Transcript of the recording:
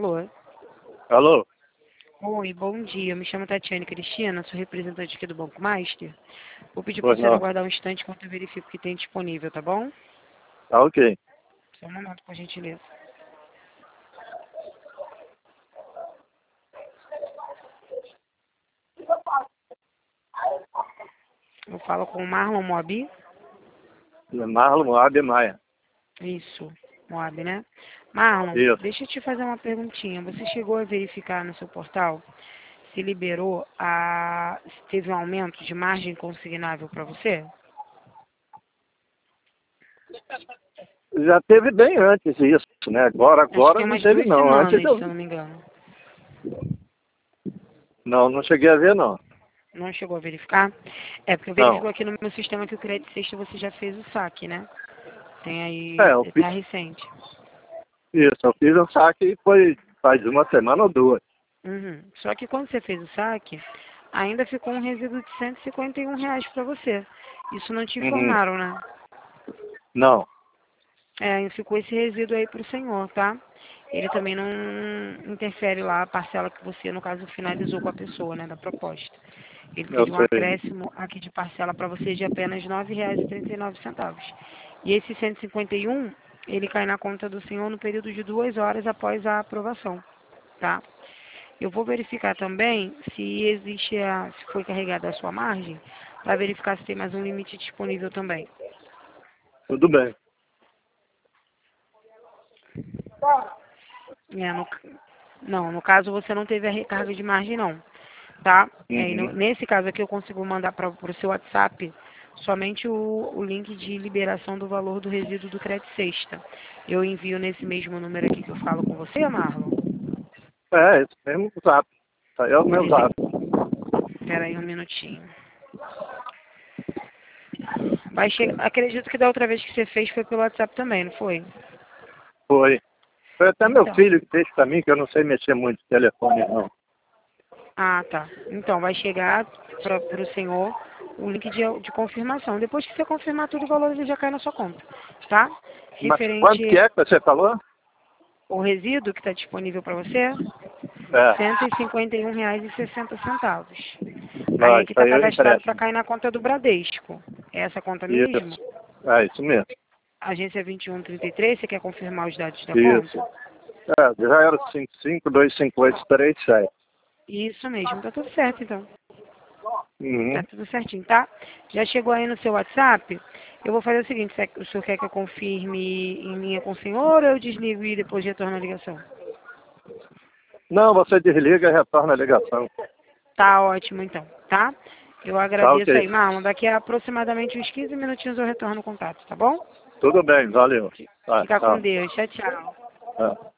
Alô? Alô? Oi, bom dia. Me chamo Tatiane Cristina, sou representante aqui do Banco Master. Vou pedir para Pois você não. aguardar um instante enquanto eu verifico o que tem disponível, tá bom? Tá ok. Só um momento, por gentileza. Eu falo com o Marlon Moab. Marlon Moab Maia. Isso, Moab, né? Marlon, Isso. deixa eu te fazer uma perguntinha. Você chegou a verificar no seu portal se liberou se teve um aumento de margem consignável para você? Já teve bem antes isso, né? Acho que Agora tem não umas teve 2 não. Antes semanas, eu... se eu não me engano. Não cheguei a ver não. Não chegou a verificar? É, porque eu Não. verifico aqui no meu sistema que o crédito sexta você já fez o saque, né? Tem É, aí, eu fiz tá recente. isso. Eu fiz um saque e foi faz uma semana ou duas. Uhum. Só que quando você fez o saque, ainda ficou um resíduo de R$ 151 para você. Isso não te Uhum. informaram, né? Não. É, ficou esse resíduo aí para o senhor, tá? Ele também não interfere lá a parcela que você, no caso, finalizou com a pessoa, né, da proposta. Ele Eu pediu um sei. acréscimo aqui de parcela para você de apenas R$ 9,39. E esse 151, ele cai na conta do senhor no período de 2 horas após a aprovação, tá? Eu vou verificar também se existe se foi carregada a sua margem, para verificar se tem mais um limite disponível também. Tudo bem. É, não, no caso você não teve a recarga de margem não, tá? Uhum. Nesse caso aqui eu consigo mandar para o seu WhatsApp somente o link de liberação do valor do resíduo do crédito sexta. Eu envio nesse mesmo número aqui que eu falo com você, Marlon. É, esse mesmo zap. Isso aí é o meu Nesse, zap. espera aí um minutinho. Vai chegar, acredito que da outra vez que você fez foi pelo WhatsApp também, não foi? Foi. Foi até meu Então. filho que fez pra mim, que eu não sei mexer muito no telefone não. Ah, tá. Então, vai chegar para o senhor o link de confirmação. Depois que você confirmar tudo, o valor já cai na sua conta, tá? Mas quanto que Referente é que você falou? ao resíduo que está disponível para você, É. R$ 151,60. Aí Ó, aqui isso está aí eu cadastrado empresto. para cair na conta do Bradesco. É essa conta mesmo? Isso. É, isso mesmo. Agência 2133, você quer confirmar os dados da Isso. conta? É, 055-258-37. Isso mesmo, tá tudo certo então. Tá Uhum. tudo certinho, tá? Já chegou aí no seu WhatsApp? Eu vou fazer o seguinte, o senhor quer que eu confirme em linha com o senhor ou eu desligo e depois retorno a ligação? Não, você desliga e retorna a ligação. Tá ótimo então, tá? Eu Tá agradeço ok. aí, Marlon. Daqui a aproximadamente uns 15 minutinhos eu retorno o contato, tá bom? Tudo bem, valeu. Tá, Fica com tchau. Deus. Tchau, tchau. É.